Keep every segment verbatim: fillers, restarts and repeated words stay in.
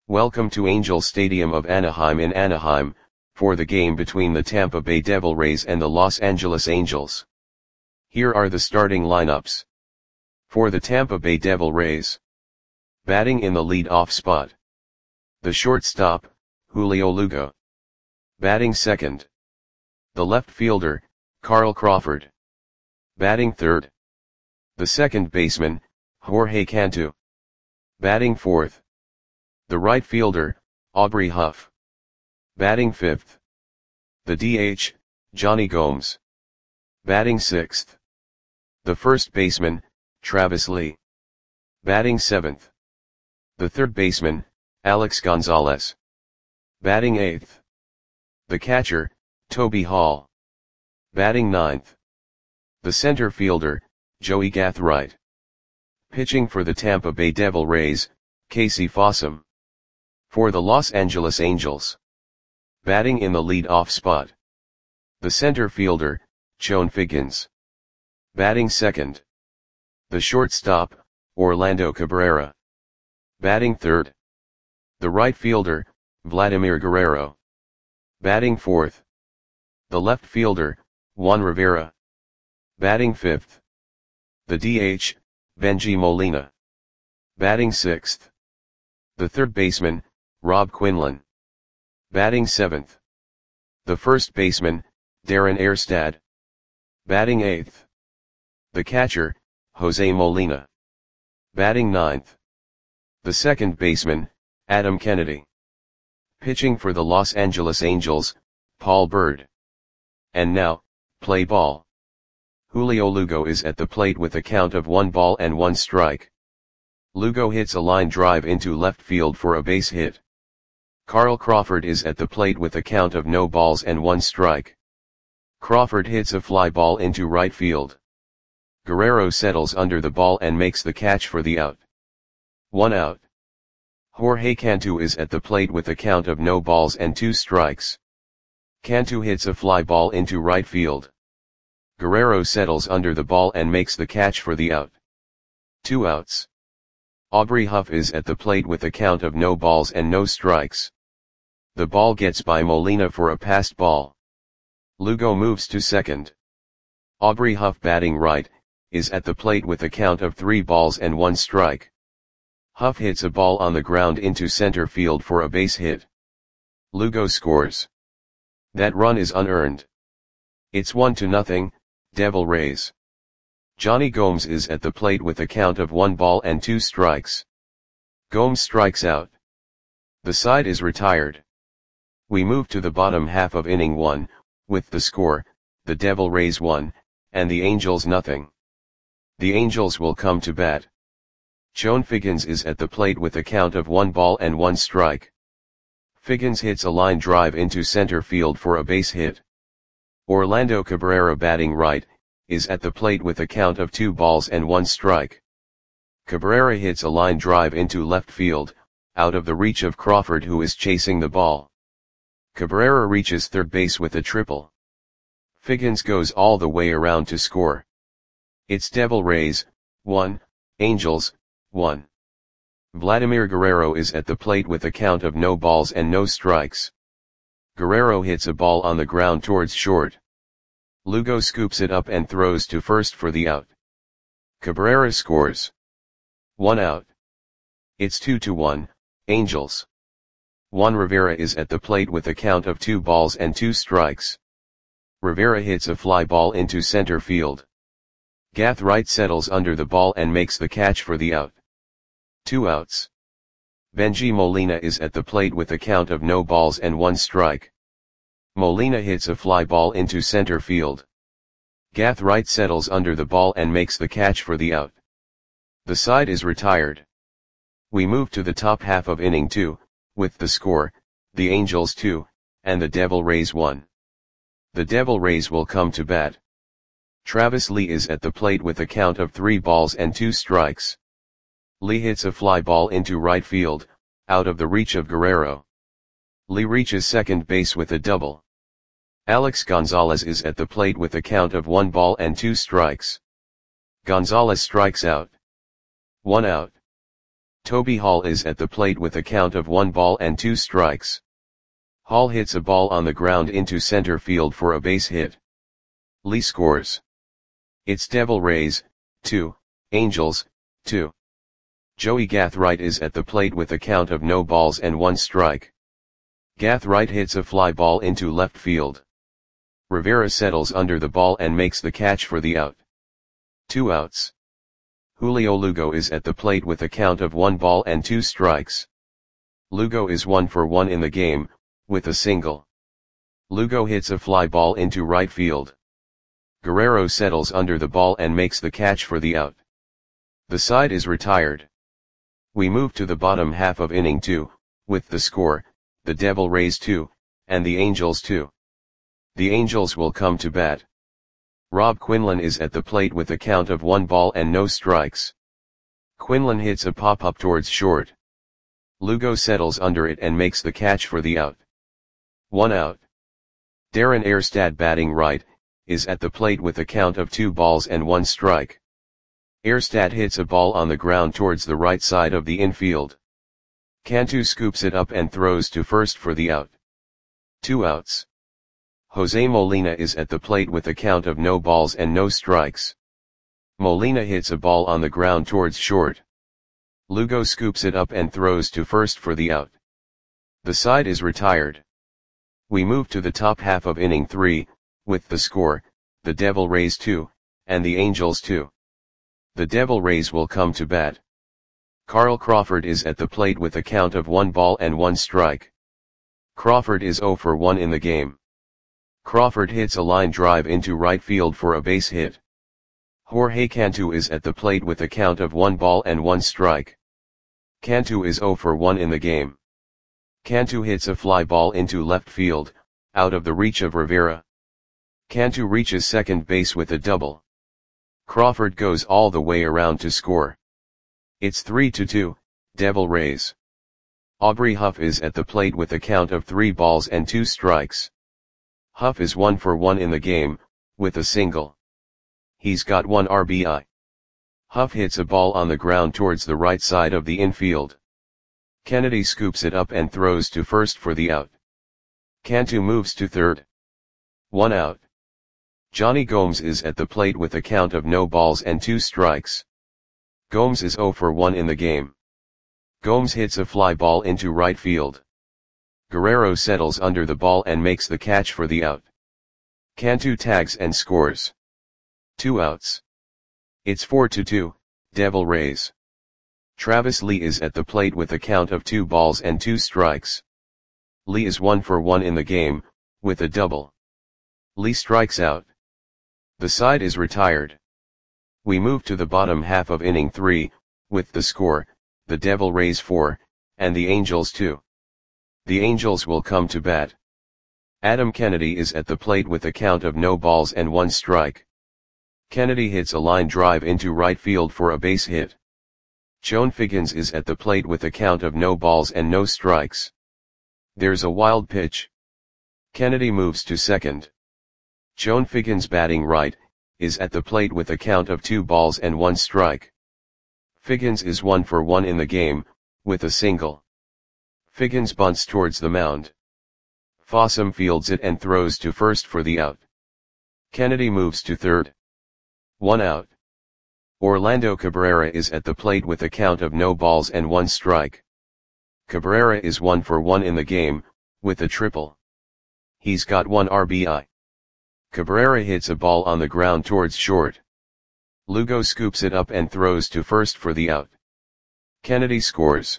Welcome to Angel Stadium of Anaheim in Anaheim, for the game between the Tampa Bay Devil Rays and the Los Angeles Angels. Here are the starting lineups. For the Tampa Bay Devil Rays. Batting in the lead-off spot. The shortstop, Julio Lugo. Batting second. The left fielder, Carl Crawford. Batting third. The second baseman, Jorge Cantu. Batting fourth. The right fielder, Aubrey Huff. Batting fifth. The D H, Jonny Gomes. Batting sixth. The first baseman, Travis Lee. Batting seventh. The third baseman, Alex Gonzalez. Batting eighth. The catcher, Toby Hall. Batting ninth. The center fielder, Joey Gathright. Pitching for the Tampa Bay Devil Rays, Casey Fossum. For the Los Angeles Angels. Batting in the lead-off spot. The center fielder, Chone Figgins. Batting second. The shortstop, Orlando Cabrera. Batting third. The right fielder, Vladimir Guerrero. Batting fourth. The left fielder, Juan Rivera. Batting fifth. The D H, Bengie Molina. Batting sixth. The third baseman, Rob Quinlan. Batting seventh. The first baseman, Darren Erstad. Batting eighth. The catcher, Jose Molina. Batting ninth. The second baseman, Adam Kennedy. Pitching for the Los Angeles Angels, Paul Byrd. And now, play ball. Julio Lugo is at the plate with a count of one ball and one strike. Lugo hits a line drive into left field for a base hit. Carl Crawford is at the plate with a count of no balls and one strike. Crawford hits a fly ball into right field. Guerrero settles under the ball and makes the catch for the out. One out. Jorge Cantu is at the plate with a count of no balls and two strikes. Cantu hits a fly ball into right field. Guerrero settles under the ball and makes the catch for the out. Two outs. Aubrey Huff is at the plate with a count of no balls and no strikes. The ball gets by Molina for a passed ball. Lugo moves to second. Aubrey Huff, batting right, is at the plate with a count of three balls and one strike. Huff hits a ball on the ground into center field for a base hit. Lugo scores. That run is unearned. It's one to nothing, Devil Rays. Jonny Gomes is at the plate with a count of one ball and two strikes. Gomes strikes out. The side is retired. We move to the bottom half of inning one, with the score, the Devil Rays one, and the Angels nothing. The Angels will come to bat. Chone Figgins is at the plate with a count of one ball and one strike. Figgins hits a line drive into center field for a base hit. Orlando Cabrera, batting right, is at the plate with a count of two balls and one strike. Cabrera hits a line drive into left field, out of the reach of Crawford, who is chasing the ball. Cabrera reaches third base with a triple. Figgins goes all the way around to score. It's Devil Rays, one, Angels, one. Vladimir Guerrero is at the plate with a count of no balls and no strikes. Guerrero hits a ball on the ground towards short. Lugo scoops it up and throws to first for the out. Cabrera scores. One out. It's two to one, Angels. Juan Rivera is at the plate with a count of two balls and two strikes. Rivera hits a fly ball into center field. Gathright settles under the ball and makes the catch for the out. Two outs. Bengie Molina is at the plate with a count of no balls and one strike. Molina hits a fly ball into center field. Gathright settles under the ball and makes the catch for the out. The side is retired. We move to the top half of inning two, with the score, the Angels two, and the Devil Rays one. The Devil Rays will come to bat. Travis Lee is at the plate with a count of three balls and two strikes. Lee hits a fly ball into right field, out of the reach of Guerrero. Lee reaches second base with a double. Alex Gonzalez is at the plate with a count of one ball and two strikes. Gonzalez strikes out. One out. Toby Hall is at the plate with a count of one ball and two strikes. Hall hits a ball on the ground into center field for a base hit. Lee scores. It's Devil Rays, two, Angels, two. Joey Gathright is at the plate with a count of no balls and one strike. Gathright hits a fly ball into left field. Rivera settles under the ball and makes the catch for the out. Two outs. Julio Lugo is at the plate with a count of one ball and two strikes. Lugo is one for one in the game, with a single. Lugo hits a fly ball into right field. Guerrero settles under the ball and makes the catch for the out. The side is retired. We move to the bottom half of inning two, with the score, the Devil Rays two, and the Angels two. The Angels will come to bat. Rob Quinlan is at the plate with a count of one ball and no strikes. Quinlan hits a pop-up towards short. Lugo settles under it and makes the catch for the out. One out. Darren Erstad, batting right, is at the plate with a count of two balls and one strike. Erstad hits a ball on the ground towards the right side of the infield. Cantu scoops it up and throws to first for the out. Two outs. Jose Molina is at the plate with a count of no balls and no strikes. Molina hits a ball on the ground towards short. Lugo scoops it up and throws to first for the out. The side is retired. We move to the top half of inning three, with the score, the Devil Rays two, and the Angels two. The Devil Rays will come to bat. Carl Crawford is at the plate with a count of one ball and one strike. Crawford is zero for one in the game. Crawford hits a line drive into right field for a base hit. Jorge Cantu is at the plate with a count of one ball and one strike. Cantu is zero for one in the game. Cantu hits a fly ball into left field, out of the reach of Rivera. Cantu reaches second base with a double. Crawford goes all the way around to score. It's three to two, Devil Rays. Aubrey Huff is at the plate with a count of three balls and two strikes. Huff is one for one in the game, with a single. He's got one R B I. Huff hits a ball on the ground towards the right side of the infield. Kennedy scoops it up and throws to first for the out. Cantu moves to third. One out. Johnny Gomes is at the plate with a count of no balls and two strikes. Gomes is zero for one in the game. Gomes hits a fly ball into right field. Guerrero settles under the ball and makes the catch for the out. Cantu tags and scores. Two outs. It's four to two, Devil Rays. Travis Lee is at the plate with a count of two balls and two strikes. Lee is one for one in the game, with a double. Lee strikes out. The side is retired. We move to the bottom half of inning three, with the score, the Devil Rays four, and the Angels two. The Angels will come to bat. Adam Kennedy is at the plate with a count of no balls and one strike. Kennedy hits a line drive into right field for a base hit. Joan Figgins is at the plate with a count of no balls and no strikes. There's a wild pitch. Kennedy moves to second. Joan Figgins, batting right, is at the plate with a count of two balls and one strike. Figgins is one for one in the game, with a single. Figgins bunts towards the mound. Fossum fields it and throws to first for the out. Kennedy moves to third. One out. Orlando Cabrera is at the plate with a count of no balls and one strike. Cabrera is one for one in the game, with a triple. He's got one R B I. Cabrera hits a ball on the ground towards short. Lugo scoops it up and throws to first for the out. Kennedy scores.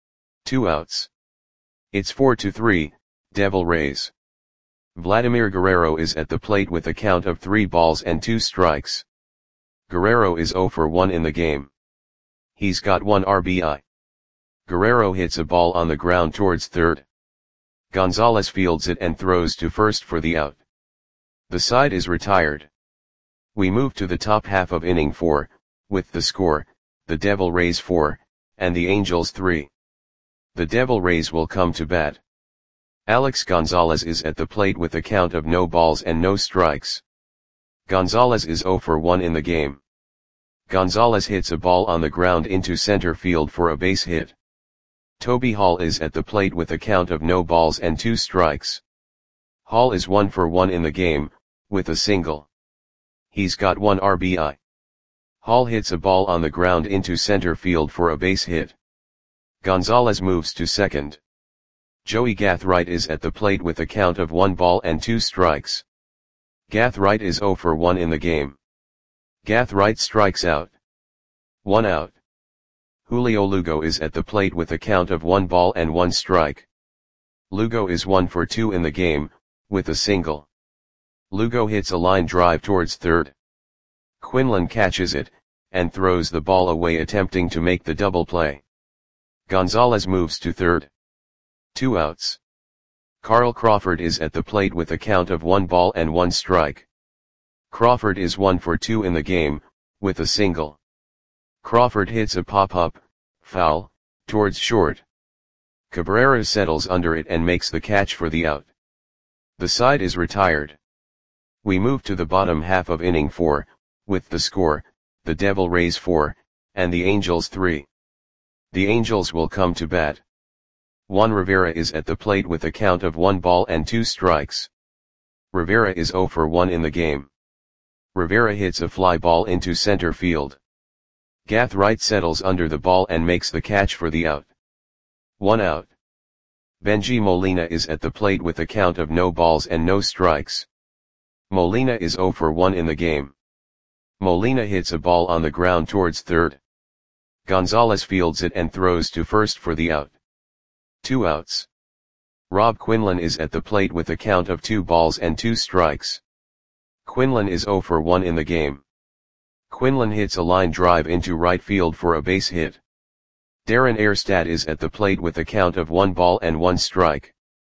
Two outs. It's four to three, Devil Rays. Vladimir Guerrero is at the plate with a count of three balls and two strikes. Guerrero is zero for one in the game. He's got one R B I. Guerrero hits a ball on the ground towards third. Gonzalez fields it and throws to first for the out. The side is retired. We move to the top half of inning four, with the score, the Devil Rays four, and the Angels three. The Devil Rays will come to bat. Alex Gonzalez is at the plate with a count of no balls and no strikes. Gonzalez is zero for one in the game. Gonzalez hits a ball on the ground into center field for a base hit. Toby Hall is at the plate with a count of no balls and two strikes. Hall is one for one in the game, with a single. He's got one R B I. Hall hits a ball on the ground into center field for a base hit. Gonzalez moves to second. Joey Gathright is at the plate with a count of one ball and two strikes. Gathright is zero for one in the game. Gathright strikes out. One out. Julio Lugo is at the plate with a count of one ball and one strike. Lugo is one for two in the game, with a single. Lugo hits a line drive towards third. Quinlan catches it, and throws the ball away attempting to make the double play. Gonzalez moves to third. Two outs. Carl Crawford is at the plate with a count of one ball and one strike. Crawford is one for two in the game, with a single. Crawford hits a pop-up, foul, towards short. Cabrera settles under it and makes the catch for the out. The side is retired. We move to the bottom half of inning four, with the score, the Devil Rays four, and the Angels three. The Angels will come to bat. Juan Rivera is at the plate with a count of one ball and two strikes. Rivera is zero for one in the game. Rivera hits a fly ball into center field. Gathright settles under the ball and makes the catch for the out. One out. Benji Molina is at the plate with a count of no balls and no strikes. Molina is zero for one in the game. Molina hits a ball on the ground towards third. Gonzalez fields it and throws to first for the out. Two outs. Rob Quinlan is at the plate with a count of two balls and two strikes. Quinlan is zero for one in the game. Quinlan hits a line drive into right field for a base hit. Darren Erstad is at the plate with a count of one ball and one strike.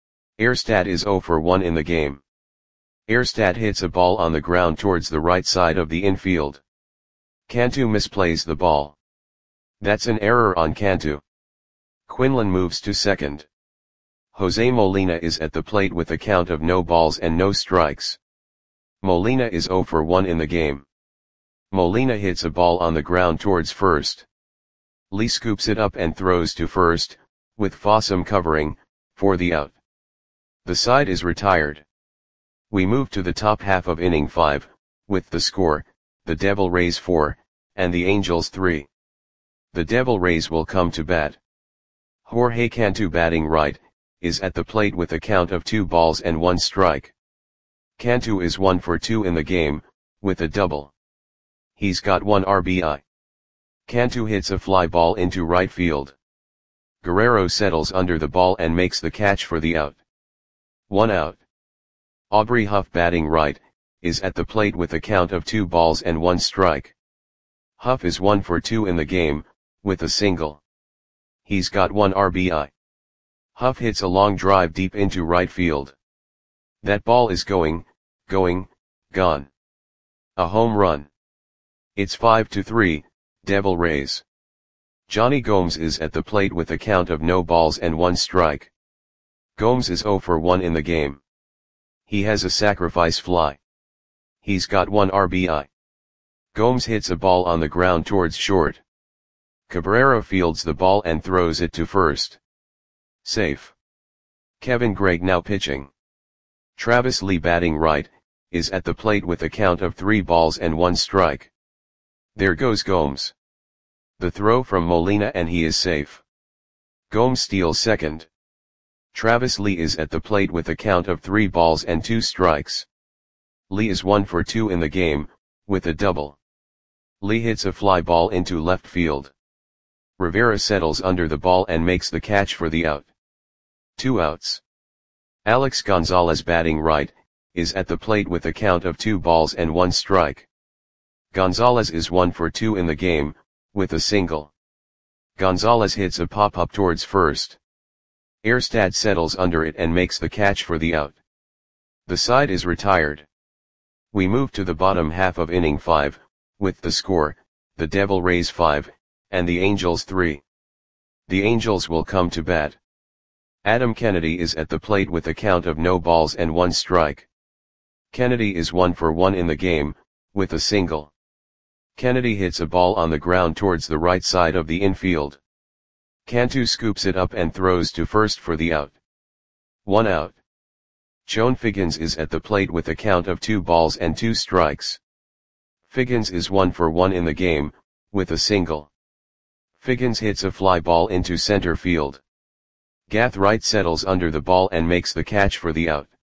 Erstad is zero for one in the game. Erstad hits a ball on the ground towards the right side of the infield. Cantu misplays the ball. That's an error on Cantu. Quinlan moves to second. Jose Molina is at the plate with a count of no balls and no strikes. Molina is zero for one in the game. Molina hits a ball on the ground towards first. Lee scoops it up and throws to first, with Fossum covering, for the out. The side is retired. We move to the top half of inning five, with the score, the Devil Rays four, and the Angels three. The Devil Rays will come to bat. Jorge Cantu batting right, is at the plate with a count of two balls and one strike. Cantu is one for two in the game, with a double. He's got one R B I. Cantu hits a fly ball into right field. Guerrero settles under the ball and makes the catch for the out. One out. Aubrey Huff batting right, is at the plate with a count of two balls and one strike. Huff is one for two in the game, with a single. He's got one R B I. Huff hits a long drive deep into right field. That ball is going, going, gone. A home run. It's five to three, Devil Rays. Johnny Gomes is at the plate with a count of no balls and one strike. Gomes is zero for one in the game. He has a sacrifice fly. He's got one R B I. Gomes hits a ball on the ground towards short. Cabrera fields the ball and throws it to first. Safe. Kevin Gregg now pitching. Travis Lee batting right, is at the plate with a count of three balls and one strike. There goes Gomes. The throw from Molina and he is safe. Gomes steals second. Travis Lee is at the plate with a count of three balls and two strikes. Lee is one for two in the game, with a double. Lee hits a fly ball into left field. Rivera settles under the ball and makes the catch for the out. Two outs. Alex Gonzalez batting right, is at the plate with a count of two balls and one strike. Gonzalez is one for two in the game, with a single. Gonzalez hits a pop-up towards first. Erstad settles under it and makes the catch for the out. The side is retired. We move to the bottom half of inning five, with the score, the Devil Rays five, and the Angels three. The Angels will come to bat. Adam Kennedy is at the plate with a count of no balls and one strike. Kennedy is one for one in the game, with a single. Kennedy hits a ball on the ground towards the right side of the infield. Cantu scoops it up and throws to first for the out. One out. Chone Figgins is at the plate with a count of two balls and two strikes. Figgins is one for one in the game, with a single. Figgins hits a fly ball into center field. Gathright settles under the ball and makes the catch for the out.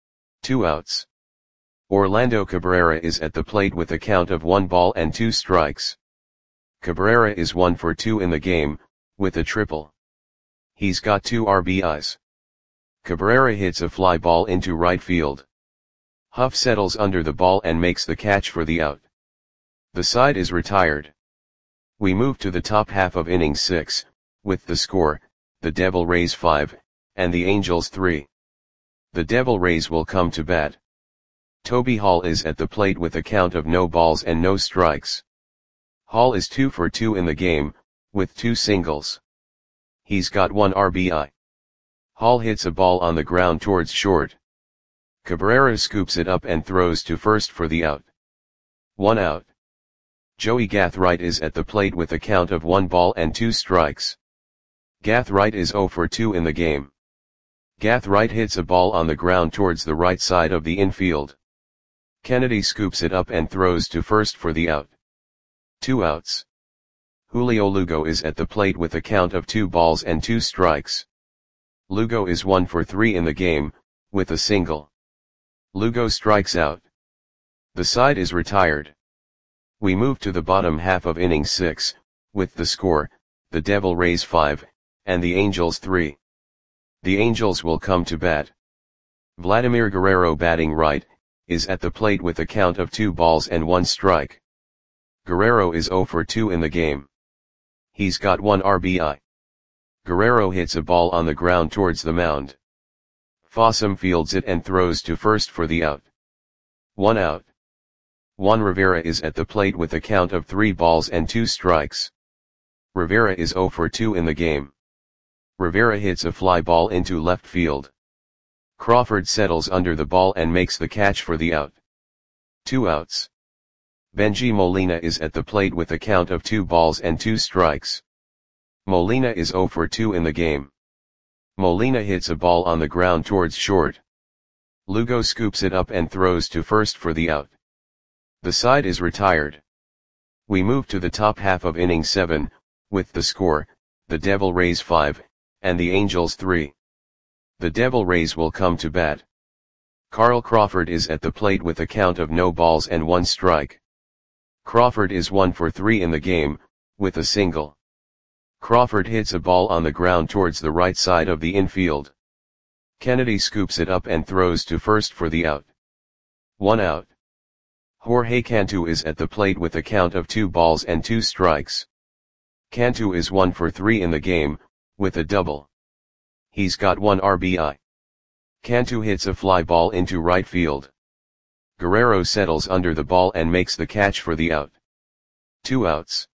Two outs. Orlando Cabrera is at the plate with a count of one ball and two strikes. Cabrera is one for two in the game, with a triple. He's got two R B Is. Cabrera hits a fly ball into right field. Huff settles under the ball and makes the catch for the out. The side is retired. We move to the top half of inning six, with the score, the Devil Rays five, and the Angels three. The Devil Rays will come to bat. Toby Hall is at the plate with a count of no balls and no strikes. Hall is two for two in the game, with two singles. He's got one R B I. Hall hits a ball on the ground towards short. Cabrera scoops it up and throws to first for the out. One out. Joey Gathright is at the plate with a count of one ball and two strikes. Gathright is zero for two in the game. Gathright hits a ball on the ground towards the right side of the infield. Kennedy scoops it up and throws to first for the out. Two outs. Julio Lugo is at the plate with a count of two balls and two strikes. Lugo is one for three in the game, with a single. Lugo strikes out. The side is retired. We move to the bottom half of inning six, with the score, the Devil Rays five, and the Angels three. The Angels will come to bat. Vladimir Guerrero, batting right, is at the plate with a count of two balls and one strike. Guerrero is zero for two in the game. He's got one R B I. Guerrero hits a ball on the ground towards the mound. Fossum fields it and throws to first for the out. One out. Juan Rivera is at the plate with a count of three balls and two strikes. Rivera is zero for two in the game. Rivera hits a fly ball into left field. Crawford settles under the ball and makes the catch for the out. Two outs. Benji Molina is at the plate with a count of two balls and two strikes. Molina is zero for two in the game. Molina hits a ball on the ground towards short. Lugo scoops it up and throws to first for the out. The side is retired. We move to the top half of inning seven, with the score, the Devil Rays five, and the Angels three. The Devil Rays will come to bat. Carl Crawford is at the plate with a count of no balls and one strike. Crawford is one for three in the game, with a single. Crawford hits a ball on the ground towards the right side of the infield. Kennedy scoops it up and throws to first for the out. One out. Jorge Cantu is at the plate with a count of two balls and two strikes. Cantu is one for three in the game, with a double. He's got one R B I. Cantu hits a fly ball into right field. Guerrero settles under the ball and makes the catch for the out. Two outs.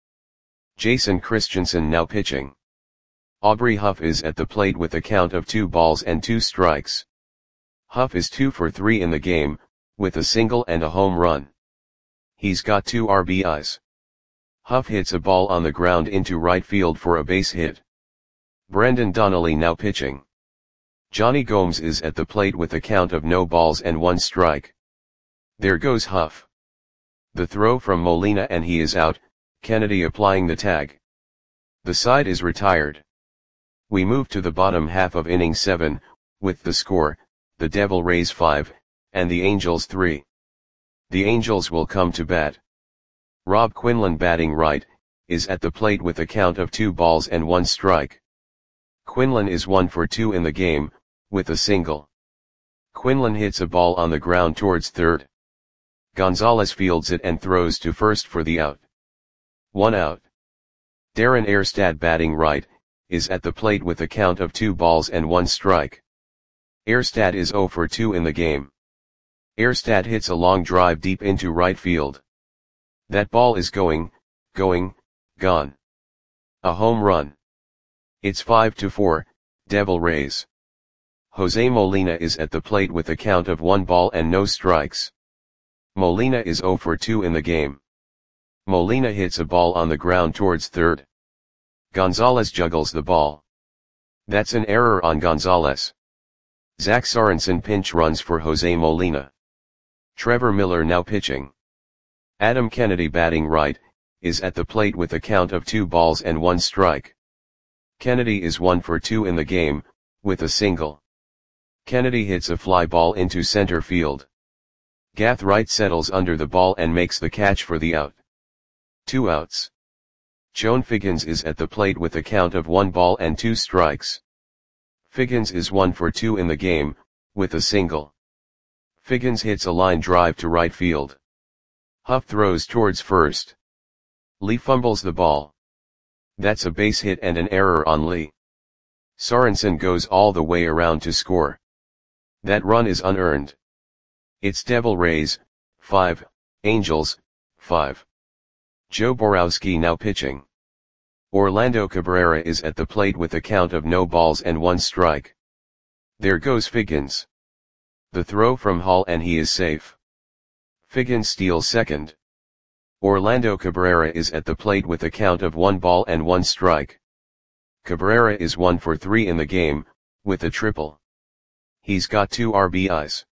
Jason Christensen now pitching. Aubrey Huff is at the plate with a count of two balls and two strikes. Huff is two for three in the game, with a single and a home run. He's got two R B Is. Huff hits a ball on the ground into right field for a base hit. Brendan Donnelly now pitching. Johnny Gomes is at the plate with a count of no balls and one strike. There goes Huff. The throw from Molina and he is out, Kennedy applying the tag. The side is retired. We move to the bottom half of inning seven, with the score, the Devil Rays five, and the Angels three. The Angels will come to bat. Rob Quinlan, batting right, is at the plate with a count of two balls and one strike. Quinlan is one for two in the game, with a single. Quinlan hits a ball on the ground towards third. Gonzalez fields it and throws to first for the out. One out. Darren Erstad, batting right, is at the plate with a count of two balls and one strike. Erstad is zero for two in the game. Erstad hits a long drive deep into right field. That ball is going, going, gone. A home run. It's five to four, Devil Rays. Jose Molina is at the plate with a count of one ball and no strikes. Molina is zero for two in the game. Molina hits a ball on the ground towards third. Gonzalez juggles the ball. That's an error on Gonzalez. Zach Sorensen pinch runs for Jose Molina. Trevor Miller now pitching. Adam Kennedy batting right, is at the plate with a count of two balls and one strike. Kennedy is one for two in the game, with a single. Kennedy hits a fly ball into center field. Gath Wright settles under the ball and makes the catch for the out. Two outs. Chone Figgins is at the plate with a count of one ball and two strikes. Figgins is one for two in the game, with a single. Figgins hits a line drive to right field. Huff throws towards first. Lee fumbles the ball. That's a base hit and an error on Lee. Sorensen goes all the way around to score. That run is unearned. It's Devil Rays, five, Angels, five. Joe Borowski now pitching. Orlando Cabrera is at the plate with a count of no balls and one strike. There goes Figgins. The throw from Hall and he is safe. Figgins steals second. Orlando Cabrera is at the plate with a count of one ball and one strike. Cabrera is one for three in the game, with a triple. He's got two R B Is.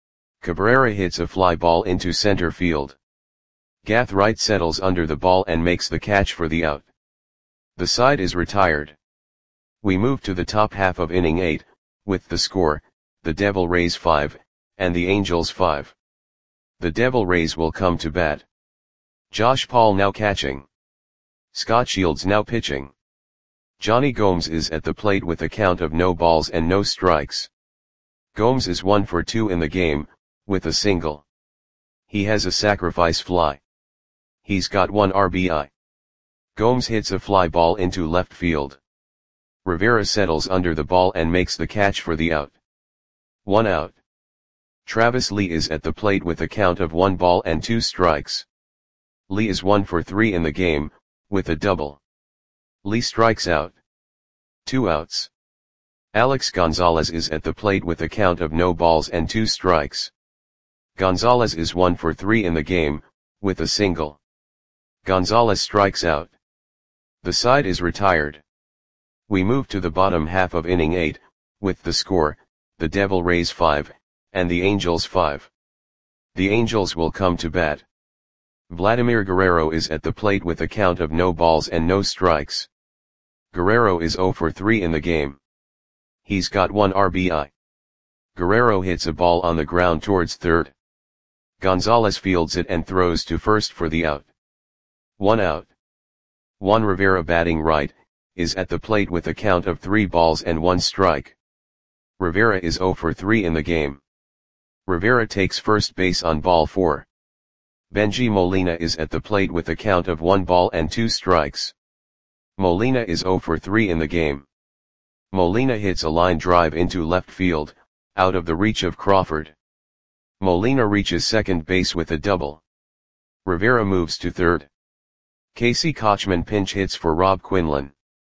Cabrera hits a fly ball into center field. Gath Wright settles under the ball and makes the catch for the out. The side is retired. We move to the top half of inning eight, with the score, the Devil Rays five, and the Angels five. The Devil Rays will come to bat. Josh Paul now catching. Scott Shields now pitching. Johnny Gomes is at the plate with a count of no balls and no strikes. Gomes is one for two in the game, with a single. He has a sacrifice fly. He's got one R B I. Gomes hits a fly ball into left field. Rivera settles under the ball and makes the catch for the out. One out. Travis Lee is at the plate with a count of one ball and two strikes. Lee is one for three in the game, with a double. Lee strikes out. Two outs. Alex Gonzalez is at the plate with a count of no balls and two strikes. Gonzalez is one for three in the game, with a single. Gonzalez strikes out. The side is retired. We move to the bottom half of inning eight, with the score, the Devil Rays five, and the Angels five. The Angels will come to bat. Vladimir Guerrero is at the plate with a count of no balls and no strikes. Guerrero is zero for three in the game. He's got one R B I. Guerrero hits a ball on the ground towards third. Gonzalez fields it and throws to first for the out. One out. Juan Rivera batting right, is at the plate with a count of three balls and one strike. Rivera is zero for three in the game. Rivera takes first base on ball four. Benji Molina is at the plate with a count of one ball and two strikes. Molina is zero for three in the game. Molina hits a line drive into left field, out of the reach of Crawford. Molina reaches second base with a double. Rivera moves to third. Casey Kochman pinch hits for Rob Quinlan.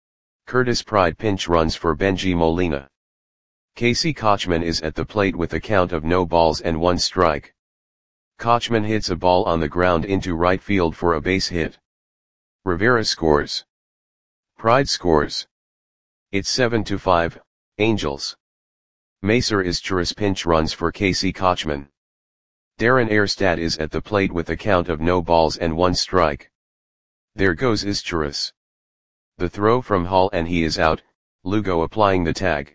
Curtis Pride pinch runs for Benji Molina. Casey Kochman is at the plate with a count of no balls and one strike. Kochman hits a ball on the ground into right field for a base hit. Rivera scores. Pride scores. It's seven to five, Angels. Macer Izturis pinch runs for Casey Kochman. Darren Erstad is at the plate with a count of no balls and one strike. There goes Izturis. The throw from Hall and he is out, Lugo applying the tag.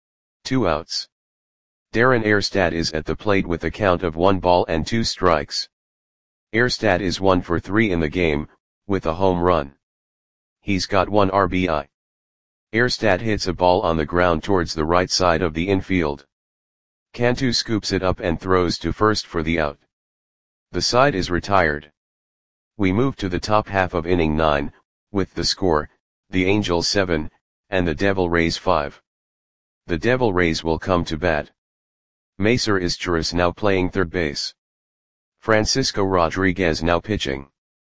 Two outs. Darren Erstad is at the plate with a count of one ball and two strikes. Erstad is one for three in the game, with a home run. He's got one R B I. Erstad hits a ball on the ground towards the right side of the infield. Cantu scoops it up and throws to first for the out. The side is retired. We move to the top half of inning nine, with the score, the Angels seven, and the Devil Rays five. The Devil Rays will come to bat. Macer Izturis now playing third base. Francisco Rodriguez now pitching.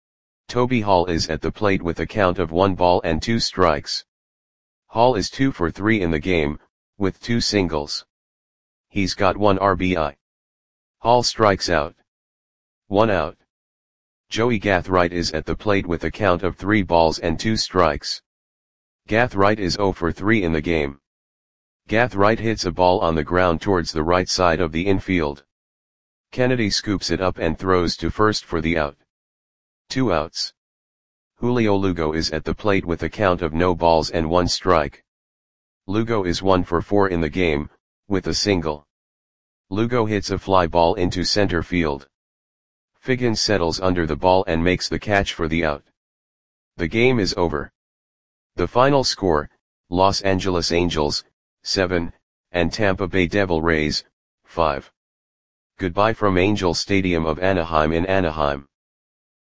Toby Hall is at the plate with a count of one ball and two strikes. Hall is two for three in the game, with two singles. He's got one R B I. Hall strikes out. One out. Joey Gathright is at the plate with a count of three balls and two strikes. Gathright is zero for three in the game. Gathright hits a ball on the ground towards the right side of the infield. Kennedy scoops it up and throws to first for the out. Two outs. Julio Lugo is at the plate with a count of no balls and one strike. Lugo is one for four in the game, with a single. Lugo hits a fly ball into center field. Figgins settles under the ball and makes the catch for the out. The game is over. The final score, Los Angeles Angels, seven, and Tampa Bay Devil Rays, five. Goodbye from Angel Stadium of Anaheim in Anaheim.